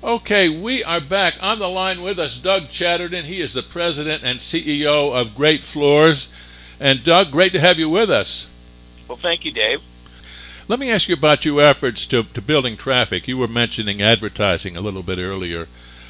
Okay, we are back. On the line with us, Doug Chatterton. He is the president and CEO of Great Floors. And Doug, great to have you with us. Well, thank you, Dave. Let me ask you about your efforts to building traffic. You were mentioning advertising a little bit earlier.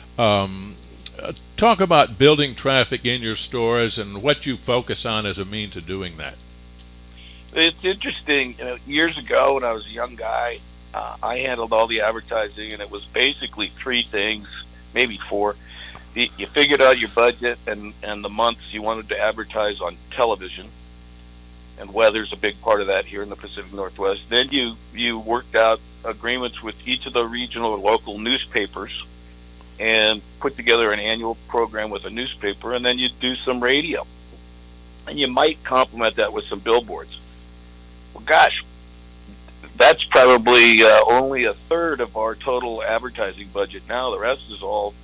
Talk about building traffic in your stores and what you focus on as a means of doing that. It's interesting. Years ago when I was a young guy, I handled all the advertising, and it was basically three things, maybe four. You figured out your budget and the months you wanted to advertise on television, and weather's a big part of that here in the Pacific Northwest. Then you worked out agreements with each of the regional or local newspapers and put together an annual program with a newspaper, and then you do some radio. And you might complement that with some billboards. Well, gosh, that's probably only a third of our total advertising budget now. The rest is all,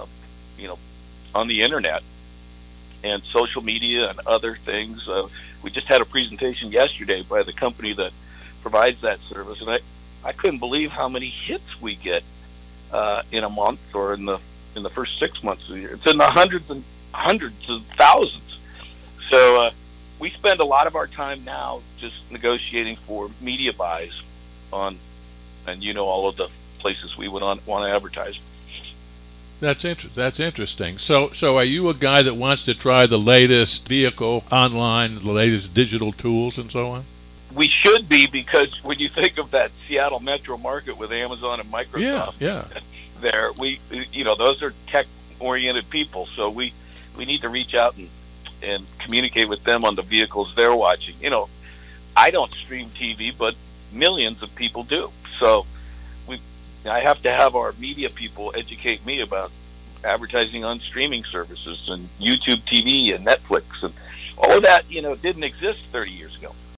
on the internet and social media and other things. We just had a presentation yesterday by the company that provides that service, and I couldn't believe how many hits we get in a month or in the first 6 months of the year. It's in the hundreds of thousands. So we spend a lot of our time now just negotiating for media buys on, and all of the places we would want to advertise. That's interesting. So are you a guy that wants to try the latest vehicle online, the latest digital tools, and so on? We should be, because when you think of that Seattle metro market with Amazon and Microsoft, there those are tech-oriented people. So we need to reach out and communicate with them on the vehicles they're watching. I don't stream TV, but millions of people do. So I have to have our media people educate me about advertising on streaming services and YouTube TV and Netflix, and all of that, didn't exist 30 years ago.